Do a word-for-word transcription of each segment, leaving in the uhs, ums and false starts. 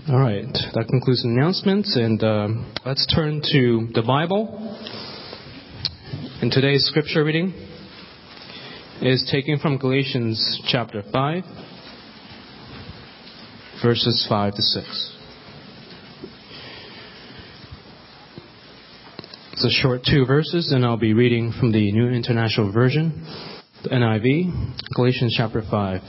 All right, that concludes the announcements, and uh, let's turn to the Bible. And today's scripture reading is taken from Galatians chapter five, verses five to six. It's a short two verses, and I'll be reading from the New International Version, the N I V, Galatians chapter five.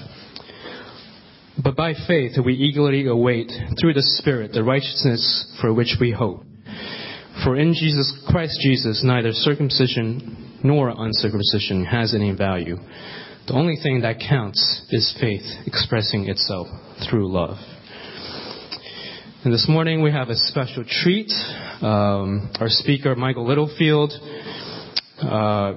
But by faith we eagerly await, through the Spirit, the righteousness for which we hope. For in Jesus Christ Jesus, neither circumcision nor uncircumcision has any value. The only thing that counts is faith expressing itself through love. And this morning we have a special treat. Um, our speaker, Michael Littlefield, uh,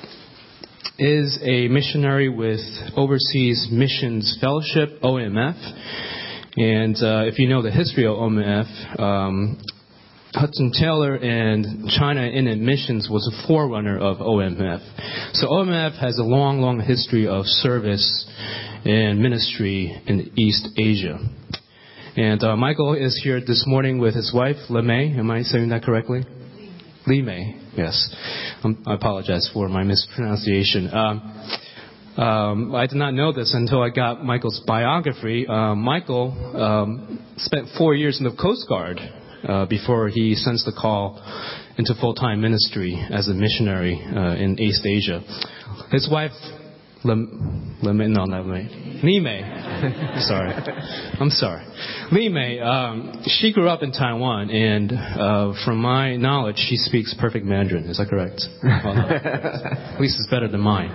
is a missionary with Overseas Missions Fellowship, O M F. And uh, if you know the history of O M F, um, Hudson Taylor and China Inland Missions was a forerunner of O M F. So O M F has a long, long history of service and ministry in East Asia. And uh, Michael is here this morning with his wife, LeMay. Am I saying that correctly? Li Mei, yes. Um, I apologize for my mispronunciation. Um, um, I did not know this until I got Michael's biography. Uh, Michael um, spent four years in the Coast Guard uh, before he sensed the call into full-time ministry as a missionary uh, in East Asia. His wife, Lem, Lem, no, not Li Li Mei. sorry, I'm sorry. Li Mei, um, she grew up in Taiwan, and uh, from my knowledge, she speaks perfect Mandarin. Is that correct? Well, no. At least it's better than mine.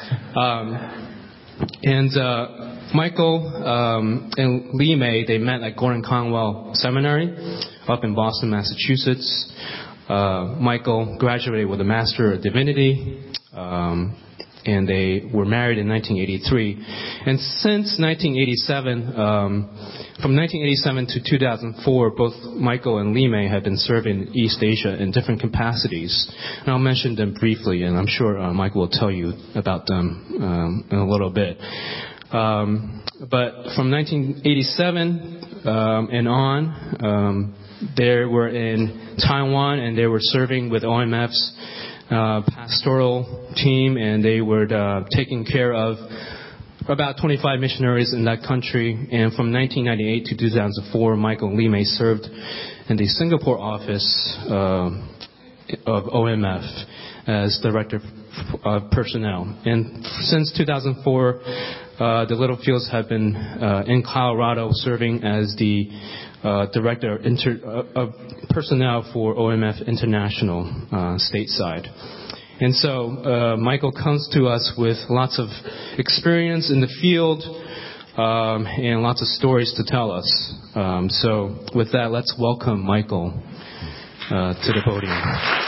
Um, and uh, Michael um, and Li Mei, they met at Gordon Conwell Seminary up in Boston, Massachusetts. Uh, Michael graduated with a Master of Divinity. Um, And they were married in nineteen eighty-three. And since nineteen eighty-seven, um, from nineteen eighty-seven to two thousand four, both Michael and Li Mei have been serving East Asia in different capacities. And I'll mention them briefly, and I'm sure uh, Michael will tell you about them um, in a little bit. Um, but from nineteen eighty-seven um, and on, um, they were in Taiwan, and they were serving with O M F's Uh, pastoral team, and they were uh, taking care of about twenty-five missionaries in that country. And from nineteen ninety-eight to two thousand four, Michael and Li Mei served in the Singapore office uh, of O M F as director of personnel. And since two thousand four, uh, the Littlefields have been uh, in Colorado serving as the Uh, director of, inter, uh, of personnel for O M F International uh, stateside. And so uh, Michael comes to us with lots of experience in the field um, and lots of stories to tell us. Um, so with that, let's welcome Michael uh, to the podium.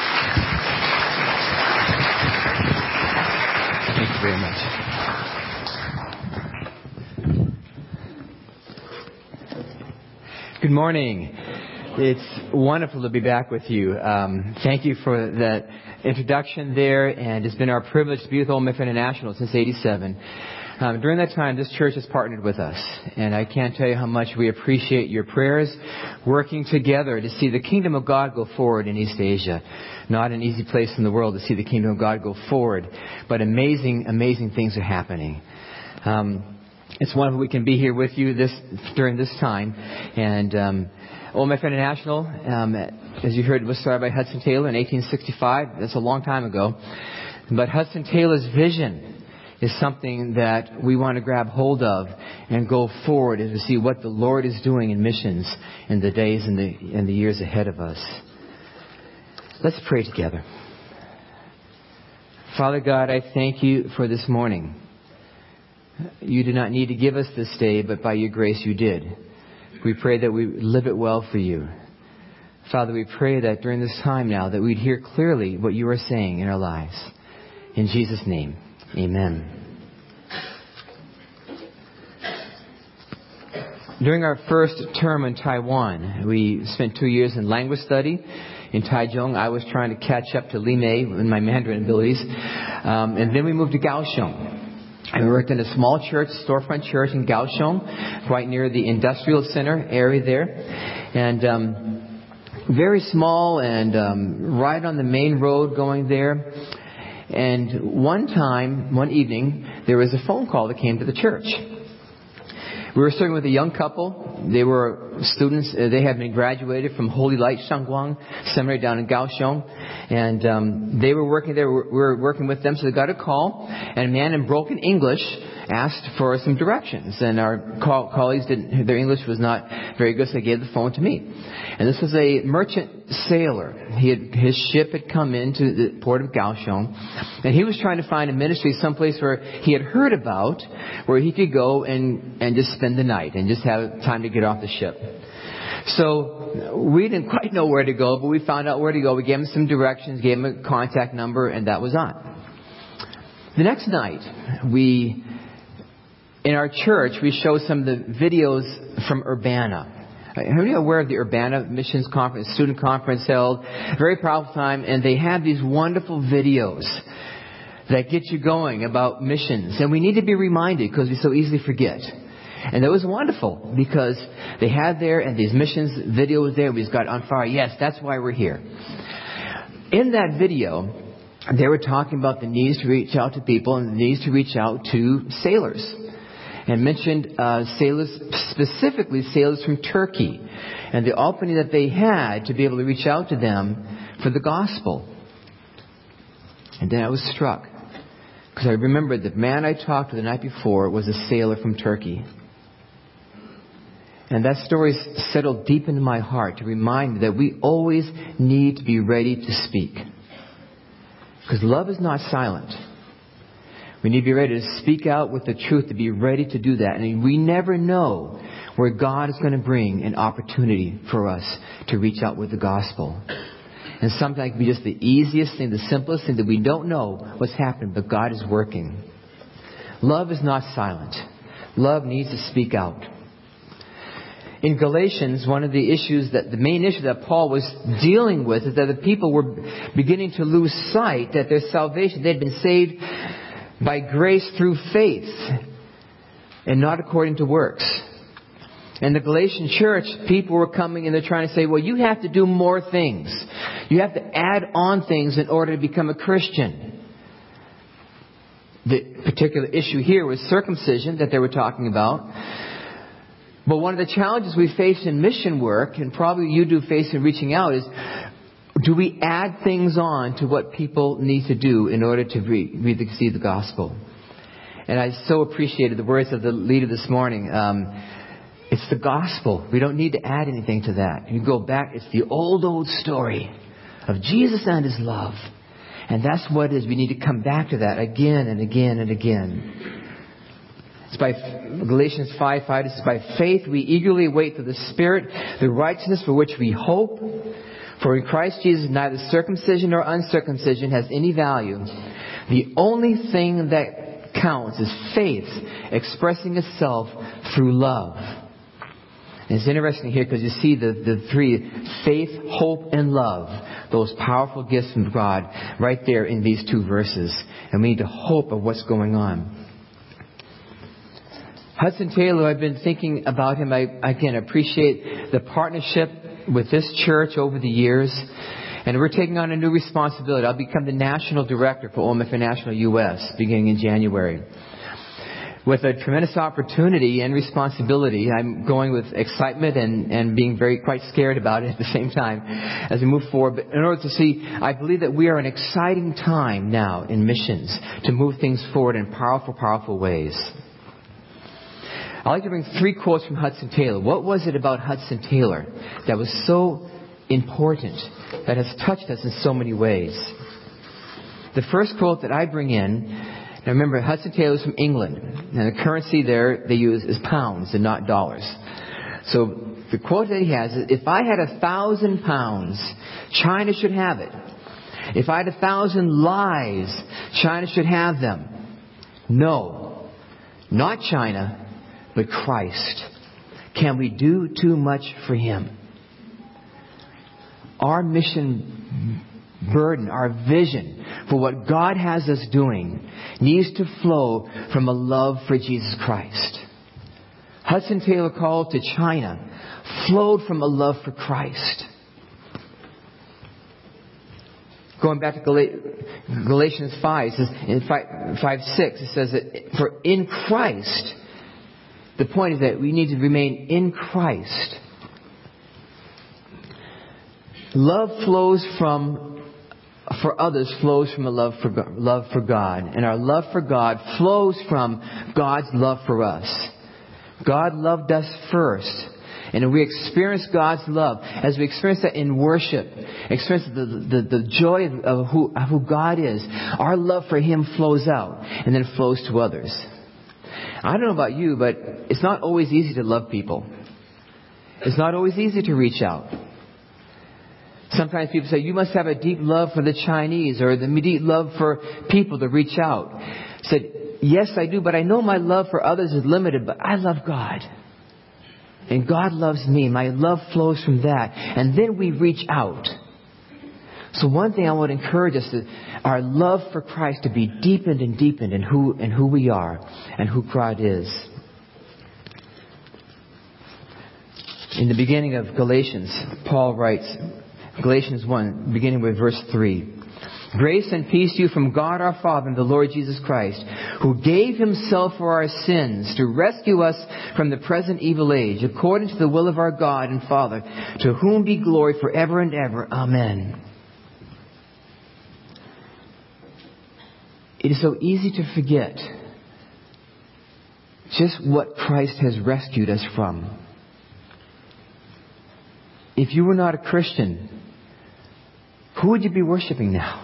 Thank you very much. Good morning. It's wonderful to be back with you. Um, thank you for that introduction there, and it's been our privilege to be with O M F International since eighty-seven. Um, during that time, this church has partnered with us, and I can't tell you how much we appreciate your prayers, working together to see the kingdom of God go forward in East Asia. Not an easy place in the world to see the kingdom of God go forward, but amazing, amazing things are happening. Um, It's wonderful we can be here with you this during this time. And um, O M F International, um, as you heard, was started by Hudson Taylor in eighteen sixty-five. That's a long time ago. But Hudson Taylor's vision is something that we want to grab hold of and go forward and to see what the Lord is doing in missions in the days and the, and the years ahead of us. Let's pray together. Father God, I thank you for this morning. You did not need to give us this day, but by your grace you did. We pray that we live it well for you. Father, we pray that during this time now that we'd hear clearly what you are saying in our lives. In Jesus' name, amen. During our first term in Taiwan, we spent two years in language study in Taichung. I was trying to catch up to Li Mei in my Mandarin abilities. Um, and then we moved to Kaohsiung. I worked in a small church, storefront church in Kaohsiung, right near the industrial center area there. And um, very small and um, right on the main road going there. And one time, one evening, there was a phone call that came to the church. We were serving with a young couple. They were students. Uh, they had been graduated from Holy Light Shangguang Seminary down in Kaohsiung. And um, they were working there. We were working with them. So they got a call. And a man in broken English asked for some directions. And our co- colleagues didn't, their English was not very good, so they gave the phone to me. And this was a merchant sailor. He had, his ship had come into the port of Kaohsiung. And he was trying to find a ministry someplace where he had heard about, where he could go and, and just spend the night and just have time to get off the ship. So we didn't quite know where to go, but we found out where to go. We gave him some directions, gave him a contact number, and that was on. The next night, we, in our church, we showed some of the videos from Urbana. How many are aware of the Urbana Missions Conference, student conference held? Very powerful time, and they have these wonderful videos that get you going about missions. And we need to be reminded because we so easily forget. And it was wonderful because they had there, and these missions video was there. We just got on fire. Yes, that's why we're here. In that video, they were talking about the needs to reach out to people and the needs to reach out to sailors. And mentioned uh, sailors, specifically sailors from Turkey, and the opening that they had to be able to reach out to them for the gospel. And then I was struck, because I remembered the man I talked to the night before was a sailor from Turkey. And that story settled deep into my heart to remind me that we always need to be ready to speak. Because love is not silent. We need to be ready to speak out with the truth, to be ready to do that. And we never know where God is going to bring an opportunity for us to reach out with the gospel. And sometimes it can be just the easiest thing, the simplest thing that we don't know what's happened, but God is working. Love is not silent. Love needs to speak out. In Galatians, one of the issues that, the main issue that Paul was dealing with is that the people were beginning to lose sight that their salvation, they'd been saved by grace through faith and not according to works. In the Galatian church, people were coming and they're trying to say, well, you have to do more things. You have to add on things in order to become a Christian. The particular issue here was circumcision that they were talking about. But one of the challenges we face in mission work, and probably you do face in reaching out, is do we add things on to what people need to do in order to re- receive the gospel? And I so appreciated the words of the leader this morning. Um, it's the gospel. We don't need to add anything to that. You go back, it's the old, old story of Jesus and His love. And that's what it is. We need to come back to that again and again and again. It's by Galatians five five. It says, by faith we eagerly wait for the Spirit, the righteousness for which we hope. For in Christ Jesus neither circumcision nor uncircumcision has any value. The only thing that counts is faith expressing itself through love. And it's interesting here because you see the, the three, faith, hope, and love. Those powerful gifts from God right there in these two verses. And we need to hope of what's going on. Hudson Taylor, I've been thinking about him. I, again, appreciate the partnership with this church over the years. And we're taking on a new responsibility. I'll become the national director for O M F International U S beginning in January. With a tremendous opportunity and responsibility, I'm going with excitement and, and being very quite scared about it at the same time as we move forward. But in order to see, I believe that we are in an exciting time now in missions to move things forward in powerful, powerful ways. I'd like to bring three quotes from Hudson Taylor. What was it about Hudson Taylor that was so important, that has touched us in so many ways? The first quote that I bring in, now remember, Hudson Taylor is from England, and the currency there they use is pounds and not dollars. So the quote that he has is, if I had a thousand pounds, China should have it. If I had a thousand lives, China should have them. No, not China, but Christ. Can we do too much for Him? Our mission burden, our vision for what God has us doing needs to flow from a love for Jesus Christ. Hudson Taylor call to China flowed from a love for Christ. Going back to Galatians five, it says, in five six, it says that for in Christ, the point is that we need to remain in Christ. Love flows from, for others, flows from a love for God, love for God. And our love for God flows from God's love for us. God loved us first. And we experience God's love. As we experience that in worship, experience the, the, the joy of who, of who God is, our love for Him flows out and then flows to others. I don't know about you, but it's not always easy to love people. It's not always easy to reach out. Sometimes people say, you must have a deep love for the Chinese or the deep love for people to reach out. I said, yes, I do, but I know my love for others is limited, but I love God. And God loves me. My love flows from that. And then we reach out. So one thing I want to encourage us is our love for Christ to be deepened and deepened in who, in who we are and who God is. In the beginning of Galatians, Paul writes, Galatians one, beginning with verse three. Grace and peace to you from God our Father and the Lord Jesus Christ, who gave Himself for our sins to rescue us from the present evil age, according to the will of our God and Father, to whom be glory forever and ever. Amen. It is so easy to forget just what Christ has rescued us from. If you were not a Christian, who would you be worshiping now?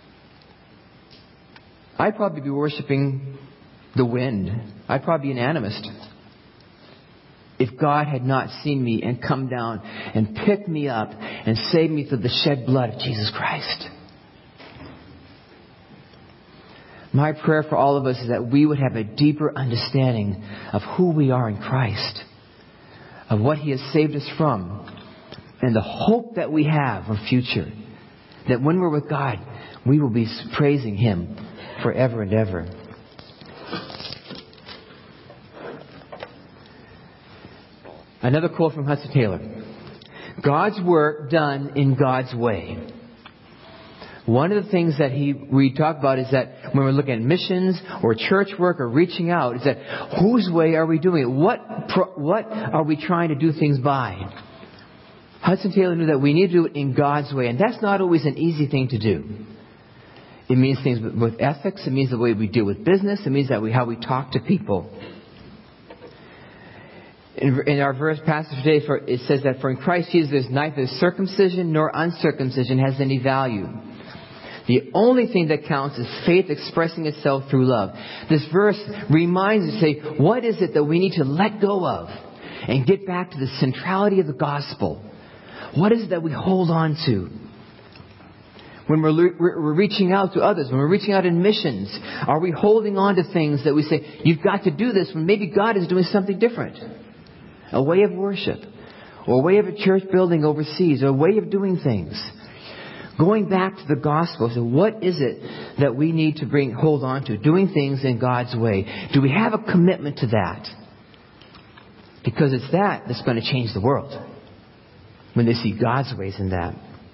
I'd probably be worshiping the wind. I'd probably be an animist. If God had not seen me and come down and picked me up and saved me through the shed blood of Jesus Christ. My prayer for all of us is that we would have a deeper understanding of who we are in Christ, of what He has saved us from, and the hope that we have of future. That when we're with God, we will be praising Him forever and ever. Another quote from Hudson Taylor. God's work done in God's way. One of the things that he we talk about is that when we're looking at missions or church work or reaching out, is that whose way are we doing it? What what are we trying to do things by? Hudson Taylor knew that we need to do it in God's way, and that's not always an easy thing to do. It means things with ethics. It means the way we deal with business. It means that we how we talk to people. In, in our verse passage today, for, it says that for in Christ Jesus there's neither circumcision nor uncircumcision has any value. The only thing that counts is faith expressing itself through love. This verse reminds us, say, what is it that we need to let go of and get back to the centrality of the gospel? What is it that we hold on to? When we're, we're reaching out to others, when we're reaching out in missions, are we holding on to things that we say, you've got to do this when maybe God is doing something different? A way of worship, or a way of a church building overseas, or a way of doing things. Going back to the gospel, so what is it that we need to bring, hold on to? Doing things in God's way. Do we have a commitment to that? Because it's that that's going to change the world. When they see God's ways in that.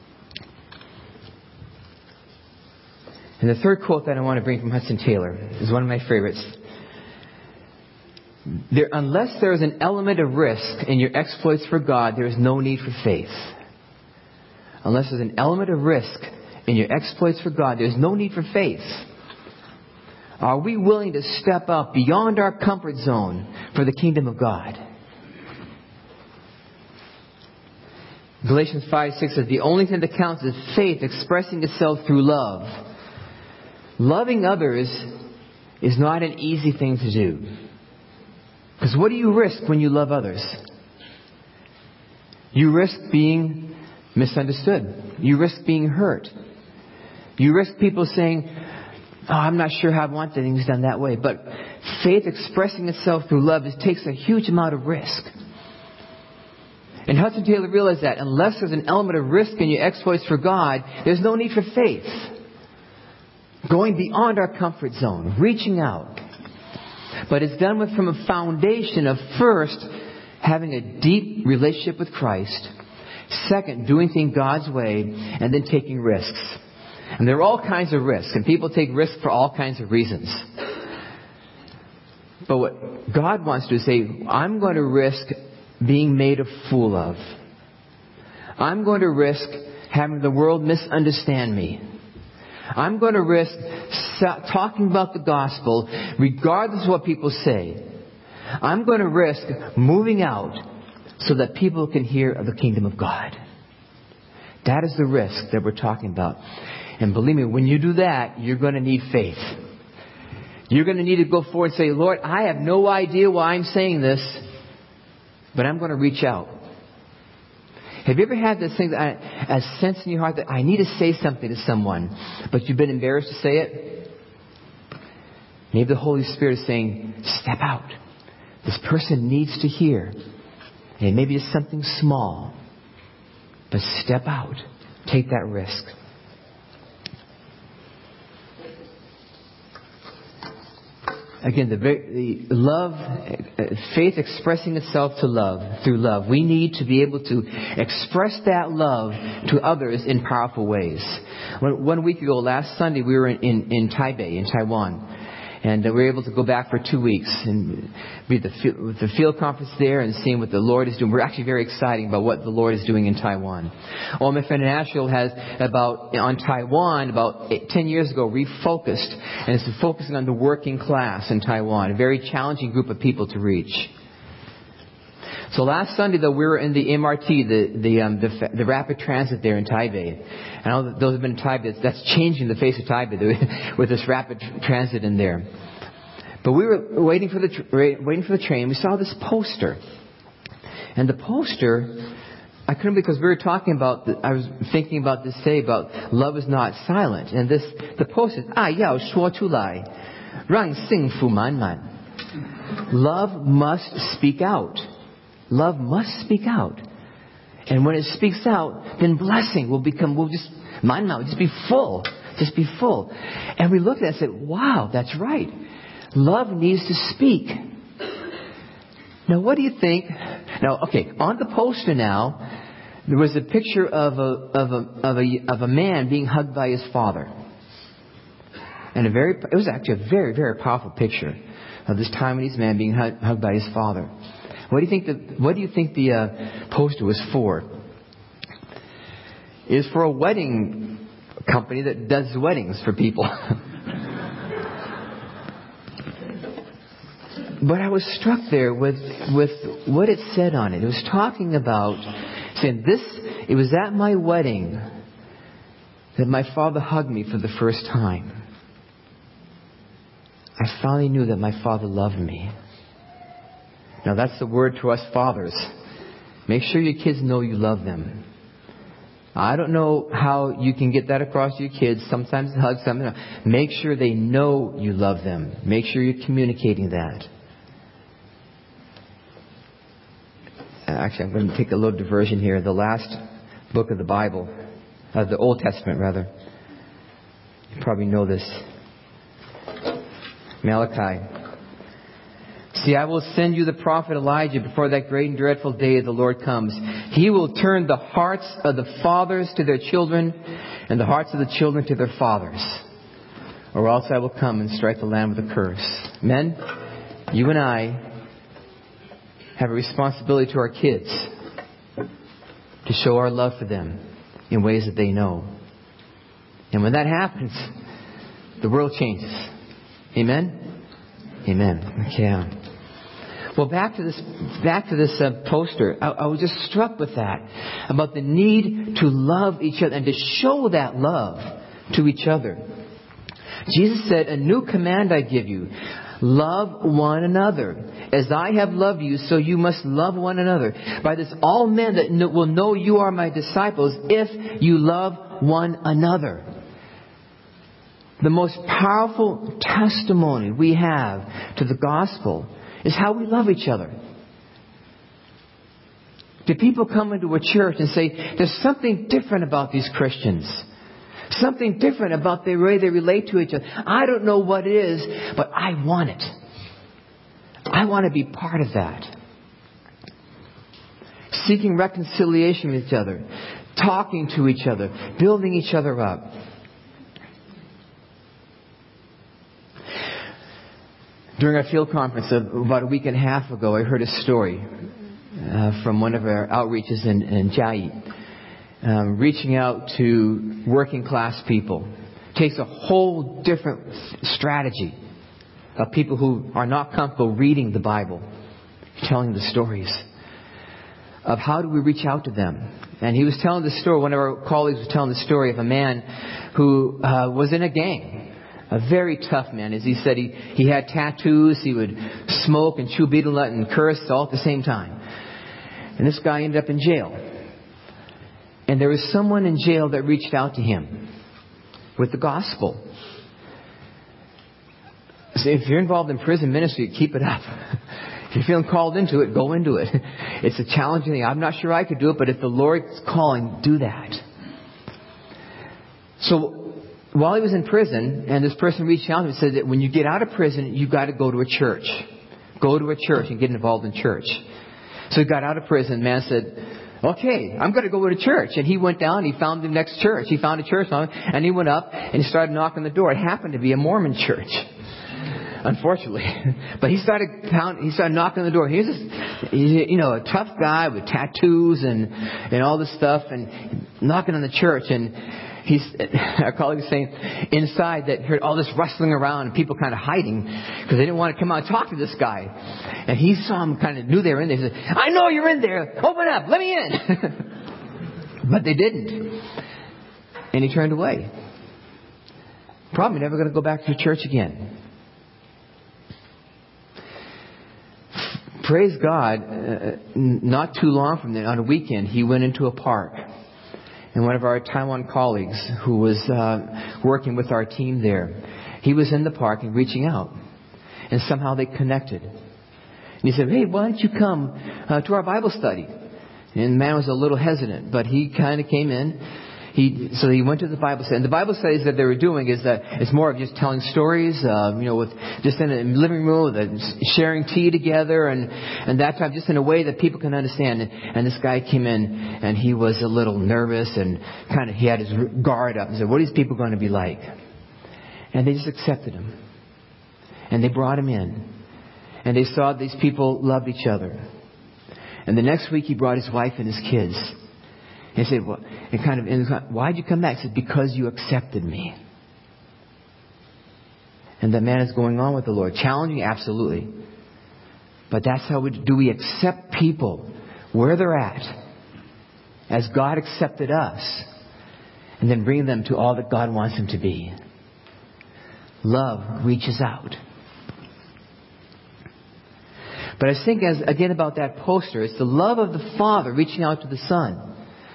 And the third quote that I want to bring from Hudson Taylor is one of my favorites. There, unless there is an element of risk in your exploits for God, there is no need for faith. Unless there's an element of risk in your exploits for God, there's no need for faith. Are we willing to step up beyond our comfort zone for the kingdom of God? Galatians five six says, the only thing that counts is faith expressing itself through love. Loving others is not an easy thing to do. Because what do you risk when you love others? You risk being misunderstood. You risk being hurt. You risk people saying, oh, I'm not sure how I want things done that way. But faith expressing itself through love, it takes a huge amount of risk. And Hudson Taylor realized that unless there's an element of risk in your exploits for God, there's no need for faith. going beyond our comfort zone, reaching out. But it's done with from a foundation of first, having a deep relationship with Christ. Second, doing things God's way. And then taking risks. And there are all kinds of risks. And people take risks for all kinds of reasons. But what God wants to do is say, I'm going to risk being made a fool of. I'm going to risk having the world misunderstand me. I'm going to risk talking about the gospel regardless of what people say. I'm going to risk moving out so that people can hear of the kingdom of God. That is the risk that we're talking about. And believe me, when you do that, you're going to need faith. You're going to need to go forward and say, Lord, I have no idea why I'm saying this, but I'm going to reach out. Have you ever had this thing, that I, a sense in your heart that I need to say something to someone, but you've been embarrassed to say it? Maybe the Holy Spirit is saying, step out. This person needs to hear. And maybe it's something small, but step out. Take that risk. Again, the, the love, faith expressing itself to love, through love. We need to be able to express that love to others in powerful ways. One, one week ago, last Sunday, we were in, in, in Taipei, in Taiwan. And we were able to go back for two weeks and be at the, the field conference there and seeing what the Lord is doing. We're actually very excited about what the Lord is doing in Taiwan. O M F International has about, on Taiwan, about eight, ten years ago, refocused. And it's focusing on the working class in Taiwan. A very challenging group of people to reach. So last Sunday, though, we were in the M R T, the the, um, the the rapid transit there in Taipei. I know that those have been in Taipei. That's changing the face of Taipei with this rapid transit in there. But we were waiting for the waiting for the train. We saw this poster, and the poster, I couldn't because we were talking about. The, I was thinking about this day about love is not silent, and this the poster. 爱要说出来，让幸福满满. Love must speak out. Love must speak out. And when it speaks out, then blessing will become, will just, mine will just be full. Just be full. And we looked at it and said, wow, that's right. Love needs to speak. Now, what do you think? Now, okay, on the poster now, there was a picture of a, of a, of a, of a man being hugged by his father. And a very, it was actually a very, very powerful picture of this Taiwanese man being hugged, hugged by his father. What do you think the What do you think the uh, poster was for? It was for a wedding company that does weddings for people. But I was struck there with with what it said on it. It was talking about saying this. It was at my wedding that my father hugged me for the first time. I finally knew that my father loved me. Now that's the word to us fathers. Make sure your kids know you love them. I don't know how you can get that across to your kids. Sometimes hug, sometimes not. Make sure they know you love them. Make sure you're communicating that. Actually, I'm going to take a little diversion here. The last book of the Bible, uh, the Old Testament rather. You probably know this. Malachi. See, I will send you the prophet Elijah before that great and dreadful day of the Lord comes. He will turn the hearts of the fathers to their children and the hearts of the children to their fathers. Or else I will come and strike the land with a curse. Men, you and I have a responsibility to our kids to show our love for them in ways that they know. And when that happens, the world changes. Amen? Amen. Okay. Well, back to this, back to this uh, poster. I, I was just struck with that about the need to love each other and to show that love to each other. Jesus said, "A new command I give you: love one another. As I have loved you, so you must love one another. By this, all men that know, will know you are my disciples if you love one another." The most powerful testimony we have to the gospel is how we love each other. Do people come into a church and say, there's something different about these Christians? Something different about the way they relate to each other. I don't know what it is, but I want it. I want to be part of that. Seeking reconciliation with each other. Talking to each other. Building each other up. During our field conference about a week and a half ago, I heard a story uh, from one of our outreaches in, in Jai. Um, reaching out to working class people. Takes a whole different strategy of people who are not comfortable reading the Bible, telling the stories of how do we reach out to them. And he was telling the story, one of our colleagues was telling the story of a man who uh, was in a gang. A very tough man. As he said, he, he had tattoos, he would smoke and chew betel nut and curse all at the same time. And this guy ended up in jail. And there was someone in jail that reached out to him with the gospel. So if you're involved in prison ministry, keep it up. If you're feeling called into it, go into it. It's a challenging thing. I'm not sure I could do it, but if the Lord's calling, do that. So while he was in prison, and this person reached out to him and said that when you get out of prison, you've got to go to a church. Go to a church and get involved in church. So he got out of prison. The man said, okay, I'm going to go to church. And he went down, he found the next church. He found a church, and he went up and he started knocking the door. It happened to be a Mormon church, unfortunately. But he started pound, he started knocking on the door. He's this, you know, a tough guy with tattoos and, and all this stuff, and knocking on the church. And he's, our colleague was saying, inside that heard all this rustling around and people kind of hiding because they didn't want to come out and talk to this guy. And he saw him, kind of knew they were in there. He said, I know you're in there. Open up. Let me in. But they didn't. And he turned away. Probably never going to go back to church again. Praise God, uh, not too long from then, on a weekend, he went into a park. And one of our Taiwan colleagues who was uh, working with our team there, he was in the park and reaching out. And somehow they connected. And he said, hey, why don't you come uh, to our Bible study? And the man was a little hesitant, but he kind of came in. He So he went to the Bible study. And the Bible studies that they were doing is that it's more of just telling stories, uh, you know, with just in a living room, with a, sharing tea together and, and that type, just in a way that people can understand. And, and this guy came in and he was a little nervous and kind of, he had his guard up and said, what are these people going to be like? And they just accepted him. And they brought him in. And they saw these people loved each other. And the next week he brought his wife and his kids. And he said, well, and kind of, and why'd you come back? He said, because you accepted me. And that man is going on with the Lord. Challenging? Absolutely. But that's how we do. We accept people where they're at as God accepted us and then bring them to all that God wants them to be. Love reaches out. But I was thinking, as, again, about that poster. It's the love of the Father reaching out to the Son.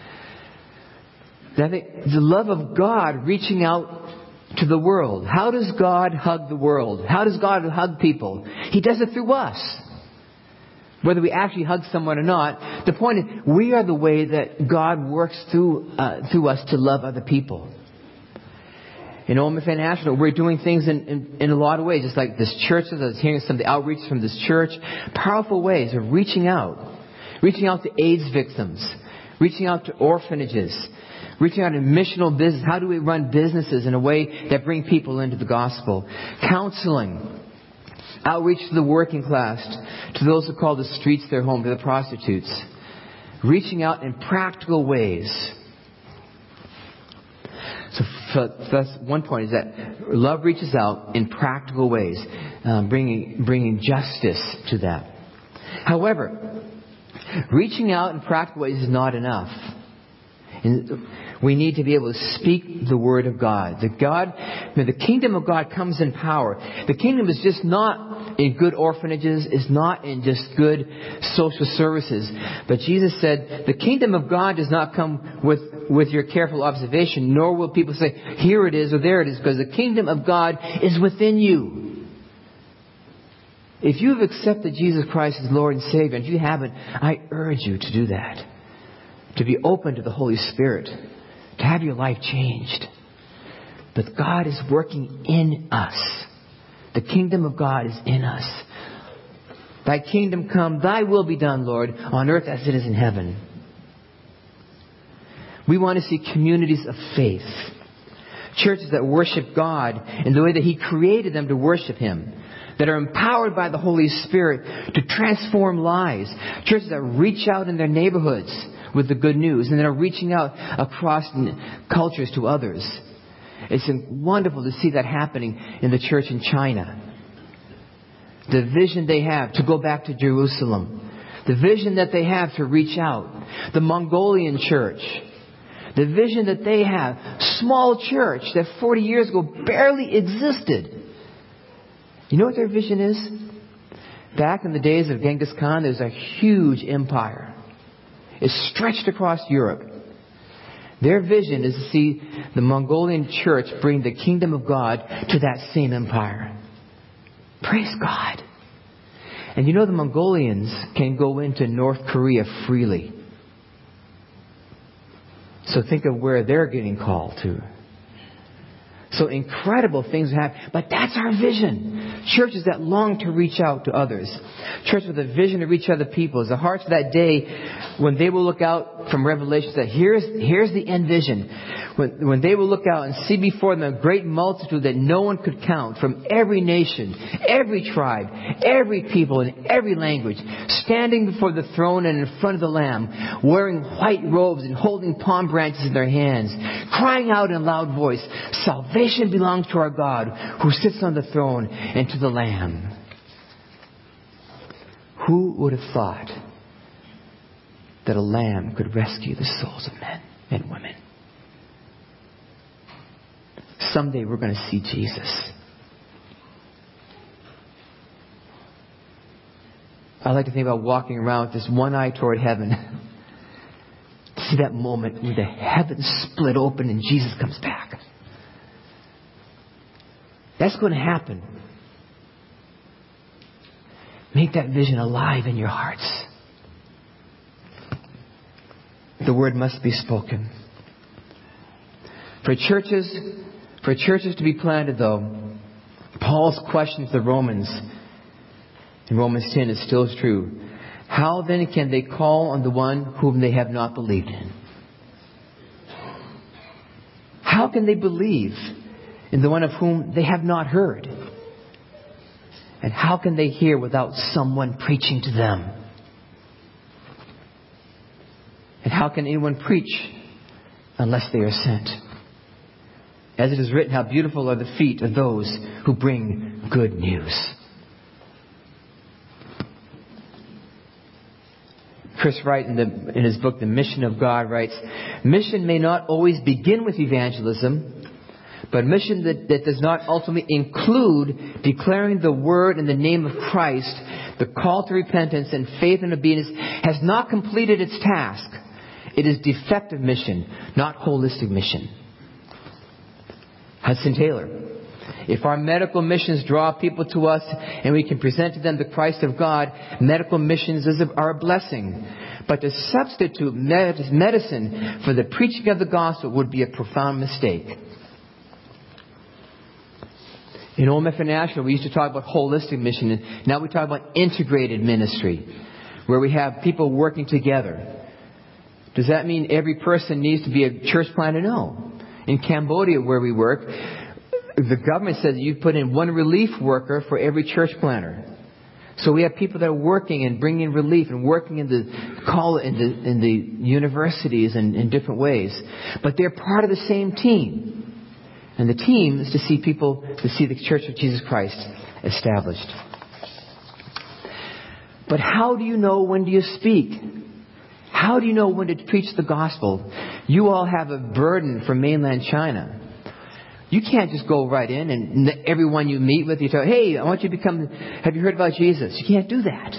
That the love of God reaching out to the world. How does God hug the world? How does God hug people? He does it through us. Whether we actually hug someone or not, the point is, we are the way that God works through uh, through us to love other people. In Old Mifflin National, we're doing things in, in, in a lot of ways. Just like this church, I was hearing some of the outreach from this church. Powerful ways of reaching out. Reaching out to AIDS victims. Reaching out to orphanages. Reaching out in missional business. How do we run businesses in a way that bring people into the gospel? Counseling. Outreach to the working class. To those who call the streets their home. To the prostitutes. Reaching out in practical ways. So, so that's one point, is that love reaches out in practical ways, um, bringing bringing justice to that. However, reaching out in practical ways is not enough. And we need to be able to speak the Word of God. The God, the kingdom of God comes in power. The kingdom is just not in good orphanages, is not in just good social services. But Jesus said, the kingdom of God does not come with, with your careful observation, nor will people say, here it is or there it is, because the kingdom of God is within you. If you have accepted Jesus Christ as Lord and Savior, and if you haven't, I urge you to do that. To be open to the Holy Spirit. To have your life changed. But God is working in us. The kingdom of God is in us. Thy kingdom come, thy will be done, Lord, on earth as it is in heaven. We want to see communities of faith. Churches that worship God in the way that He created them to worship Him. That are empowered by the Holy Spirit to transform lives. Churches that reach out in their neighborhoods with the good news. And that are reaching out across cultures to others. It's wonderful to see that happening in the church in China. The vision they have to go back to Jerusalem. The vision that they have to reach out. The Mongolian church. The vision that they have. Small church that forty years ago barely existed. You know what their vision is? Back in the days of Genghis Khan, there's a huge empire. It's stretched across Europe. Their vision is to see the Mongolian church bring the kingdom of God to that same empire. Praise God. And you know the Mongolians can go into North Korea freely. So think of where they're getting called to. So incredible things happen. But that's our vision. Churches that long to reach out to others. Churches with a vision to reach other people. It's the hearts of that day when they will look out from Revelation that here's, here's the end vision. When, when they will look out and see before them a great multitude that no one could count from every nation, every tribe, every people, and every language, standing before the throne and in front of the Lamb, wearing white robes and holding palm branches in their hands, crying out in a loud voice, "Salvation belongs to our God who sits on the throne and to the Lamb." Who would have thought that a lamb could rescue the souls of men and women? Someday we're going to see Jesus. I like to think about walking around with this one eye toward heaven. To see that moment where the heavens split open and Jesus comes back. That's going to happen. Make that vision alive in your hearts. The word must be spoken. For churches, for churches to be planted, though, Paul's question to the Romans in Romans ten is still true. How then can they call on the one whom they have not believed in? How can they believe in the one of whom they have not heard? And how can they hear without someone preaching to them? And how can anyone preach unless they are sent? As it is written, how beautiful are the feet of those who bring good news. Chris Wright, in, the, in his book, The Mission of God, writes, mission may not always begin with evangelism, but mission that, that does not ultimately include declaring the word in the name of Christ, the call to repentance and faith and obedience, has not completed its task. It is defective mission, not holistic mission. Hudson Taylor. If our medical missions draw people to us and we can present to them the Christ of God, medical missions are a blessing. But to substitute medicine for the preaching of the gospel would be a profound mistake. In Old Memphis International, we used to talk about holistic mission, and now we talk about integrated ministry, where we have people working together. Does that mean every person needs to be a church planter? No. In Cambodia, where we work, the government says you put in one relief worker for every church planter. So we have people that are working and bringing relief and working in the call in the in the universities and in different ways, but they're part of the same team. And the team is to see people, to see the Church of Jesus Christ established. But how do you know when do you speak? How do you know when to preach the gospel? You all have a burden for mainland China. You can't just go right in and everyone you meet with, you tell, hey, I want you to become, have you heard about Jesus? You can't do that.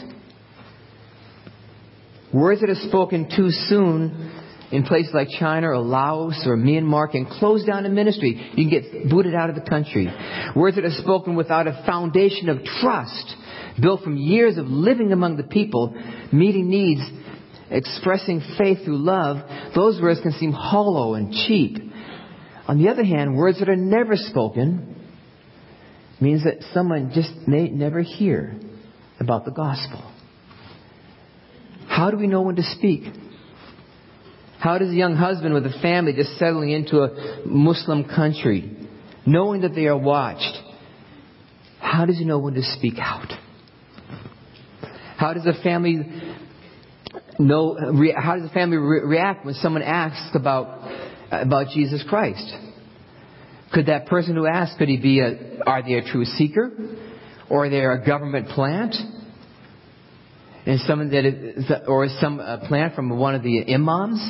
Words that are spoken too soon in places like China or Laos or Myanmar can close down a ministry. You can get booted out of the country. Words that are spoken without a foundation of trust, built from years of living among the people, meeting needs, expressing faith through love, those words can seem hollow and cheap. On the other hand, words that are never spoken means that someone just may never hear about the gospel. How do we know when to speak? How does a young husband with a family just settling into a Muslim country, knowing that they are watched, how does he know when to speak out? How does a family know? How does a family re- react when someone asks about about Jesus Christ? Could that person who asks, could he be a? Are they a true seeker, or are they a government plant? And someone that is, or some uh, plant from one of the imams?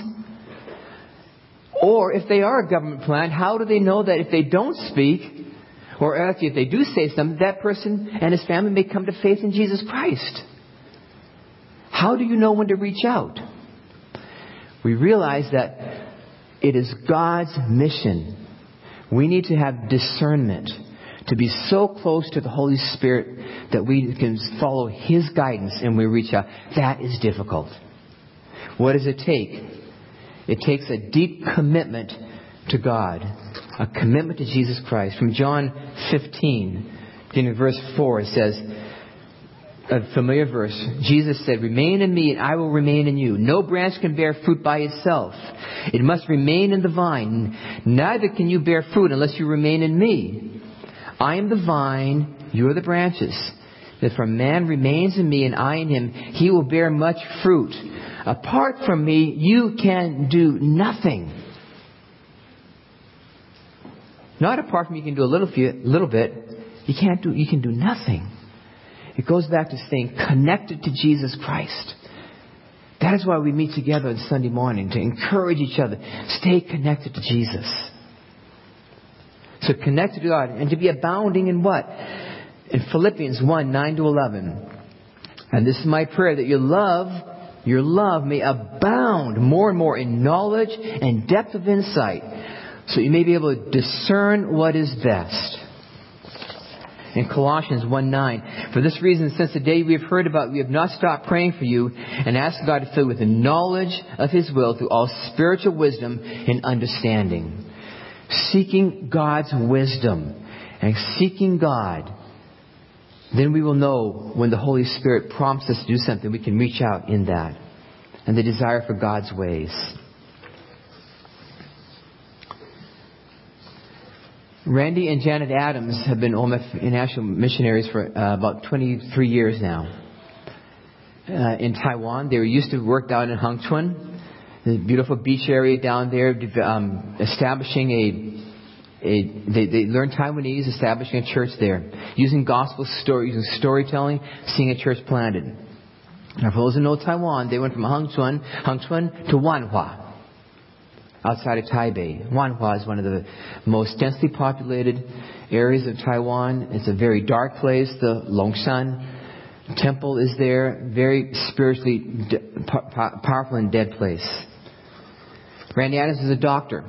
Or if they are a government plant, how do they know that if they don't speak, or actually if they do say something, that person and his family may come to faith in Jesus Christ? How do you know when to reach out? We realize that it is God's mission. We need to have discernment, to be so close to the Holy Spirit that we can follow His guidance and we reach out. That is difficult. What does it take? It takes a deep commitment to God, a commitment to Jesus Christ. From John fifteen, beginning verse four, it says, a familiar verse, Jesus said, "Remain in me and I will remain in you. No branch can bear fruit by itself. It must remain in the vine. Neither can you bear fruit unless you remain in me. I am the vine, you are the branches. If a man remains in me and I in him, he will bear much fruit. Apart from me, you can do nothing." Not apart from you can do a little few, little bit. You can't do. You can do nothing. It goes back to staying connected to Jesus Christ. That is why we meet together on Sunday morning, to encourage each other. Stay connected to Jesus. So connected to God, and to be abounding in what? In Philippians one, nine to eleven. And this is my prayer, that your love, your love may abound more and more in knowledge and depth of insight, so you may be able to discern what is best. In Colossians one nine, for this reason, since the day we have heard about, we have not stopped praying for you and asking God to fill you with the knowledge of His will through all spiritual wisdom and understanding. Seeking God's wisdom and seeking God, then we will know when the Holy Spirit prompts us to do something, we can reach out in that. And the desire for God's ways. Randy and Janet Adams have been O M F International missionaries for uh, about twenty-three years now. Uh, in Taiwan, they were used to work down in Hengchuan, the beautiful beach area down there, um, establishing a, a they, they learned Taiwanese, establishing a church there, using gospel story, using storytelling, seeing a church planted. Now, for those who know Taiwan, they went from Hengchuan, Hengchuan to Wanhua, outside of Taipei. Wanhua is one of the most densely populated areas of Taiwan. It's a very dark place. The Longshan Temple is there. Very spiritually de- po- powerful and dead place. Randy Adams is a doctor.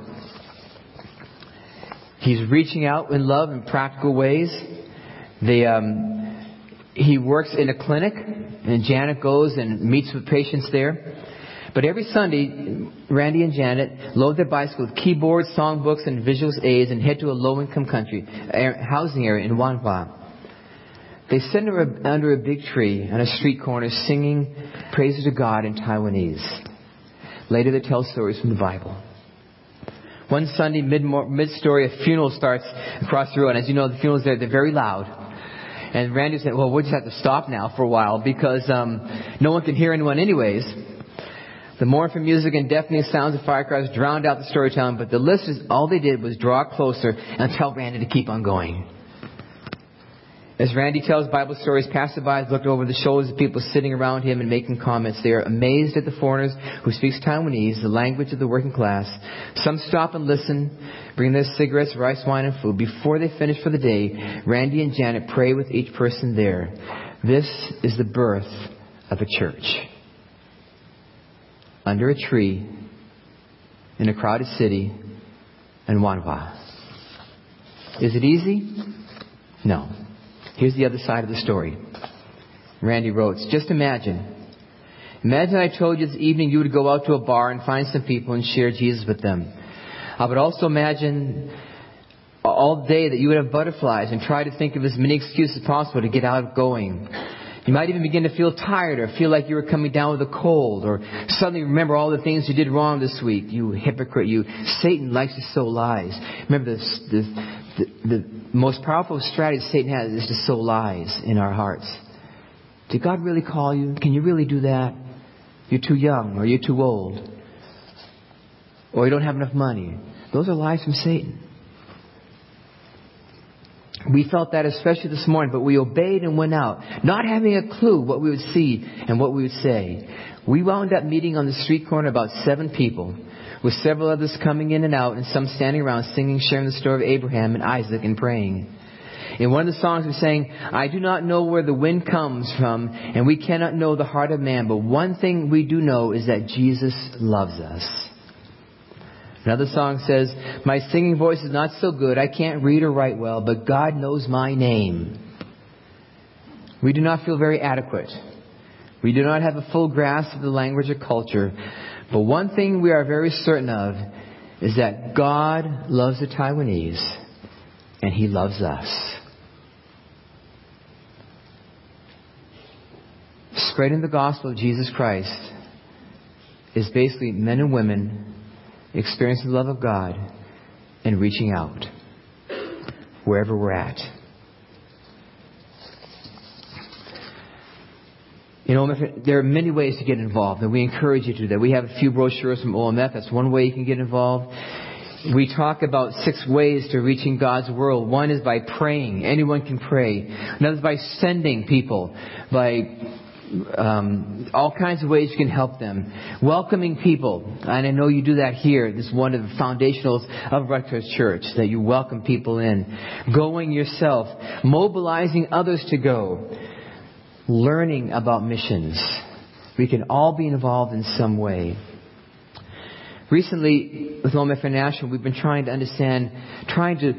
He's reaching out in love in practical ways. They, um, he works in a clinic, and Janet goes and meets with patients there. But every Sunday, Randy and Janet load their bicycle with keyboards, songbooks, and visual aids and head to a low-income country housing area in Wanhua. They sit under a, under a big tree on a street corner singing praises to God in Taiwanese. Later they tell stories from the Bible. One Sunday, mid, mid-story, a funeral starts across the road. And as you know, the funerals there, they're very loud. And Randy said, well, we'll just have to stop now for a while because um, no one can hear anyone anyways. The mournful music and deafening sounds of firecrackers drowned out the storytelling, but the listeners, all they did was draw closer and tell Randy to keep on going. As Randy tells Bible stories, passersby look over the shoulders of people sitting around him and making comments. They are amazed at the foreigners who speaks Taiwanese, the language of the working class. Some stop and listen, bring their cigarettes, rice, wine, and food. Before they finish for the day, Randy and Janet pray with each person there. This is the birth of a church. Under a tree, in a crowded city, in Wanhua. Is it easy? No. Here's the other side of the story. Randy wrote, just imagine. Imagine I told you this evening you would go out to a bar and find some people and share Jesus with them. I would also imagine all day that you would have butterflies and try to think of as many excuses as possible to get out of going. You might even begin to feel tired or feel like you were coming down with a cold, or suddenly remember all the things you did wrong this week. You hypocrite, you. Satan likes to sow lies. Remember, this, this, the, the most powerful strategy Satan has is to sow lies in our hearts. Did God really call you? Can you really do that? You're too young, or you're too old, or you don't have enough money. Those are lies from Satan. We felt that especially this morning, but we obeyed and went out, not having a clue what we would see and what we would say. We wound up meeting on the street corner about seven people, with several others coming in and out, and some standing around singing, sharing the story of Abraham and Isaac and praying. In one of the songs we sang, I do not know where the wind comes from, and we cannot know the heart of man, but one thing we do know is that Jesus loves us. Another song says, my singing voice is not so good, I can't read or write well, but God knows my name. We do not feel very adequate. We do not have a full grasp of the language or culture. But one thing we are very certain of is that God loves the Taiwanese, and He loves us. Spreading the gospel of Jesus Christ is basically men and women experiencing the love of God and reaching out wherever we're at. You know, there are many ways to get involved, and we encourage you to do that. We have a few brochures from O M F. That's one way you can get involved. We talk about six ways to reaching God's world. One is by praying. Anyone can pray. Another is by sending people, by Um, all kinds of ways you can help them. Welcoming people. And I know you do that here. This is one of the foundationals of Rutgers Church, that you welcome people in. Going yourself. Mobilizing others to go. Learning about missions. We can all be involved in some way. Recently, with O M F International, we've been trying to understand, trying to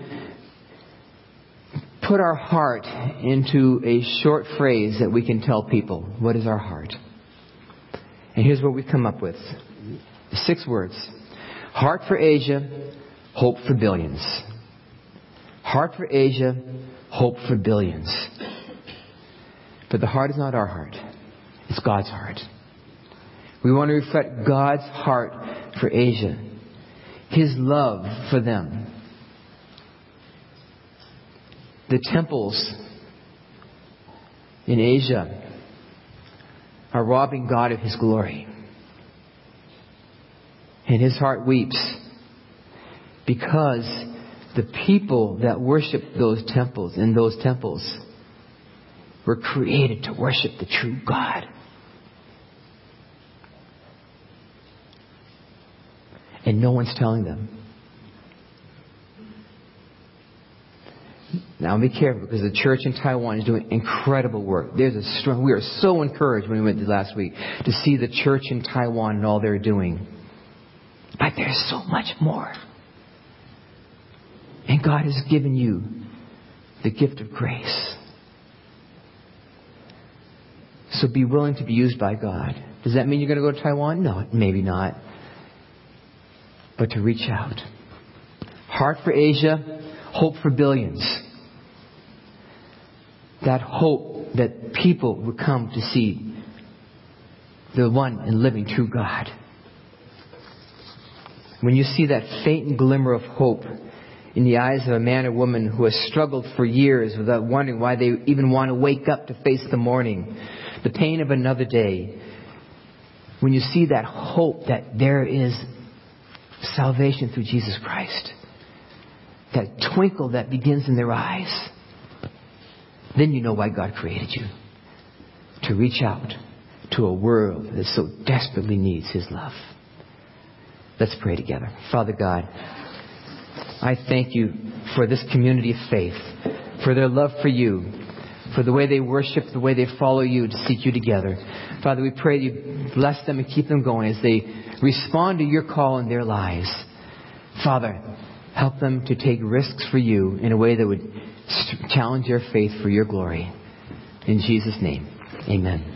put our heart into a short phrase that we can tell people. What is our heart? And here's what we've come up with. Six words. Heart for Asia, hope for billions. Heart for Asia, hope for billions. But the heart is not our heart. It's God's heart. We want to reflect God's heart for Asia. His love for them. The temples in Asia are robbing God of His glory. And His heart weeps because the people that worship those temples, in those temples, were created to worship the true God. And no one's telling them. Now be careful, because the church in Taiwan is doing incredible work. There's a strong, we are so encouraged when we went last week to see the church in Taiwan and all they're doing. But there's so much more. And God has given you the gift of grace. So be willing to be used by God. Does that mean you're going to go to Taiwan? No, maybe not. But to reach out. Heart for Asia, hope for billions. That hope that people would come to see the one and living true God. When you see that faint glimmer of hope in the eyes of a man or woman who has struggled for years without wondering why they even want to wake up to face the morning, the pain of another day, when you see that hope that there is salvation through Jesus Christ, that twinkle that begins in their eyes, then you know why God created you. To reach out to a world that so desperately needs His love. Let's pray together. Father God, I thank You for this community of faith, for their love for You, for the way they worship, the way they follow You to seek You together. Father, we pray You bless them and keep them going as they respond to Your call in their lives. Father, help them to take risks for You in a way that would challenge their faith for Your glory. In Jesus' name, amen.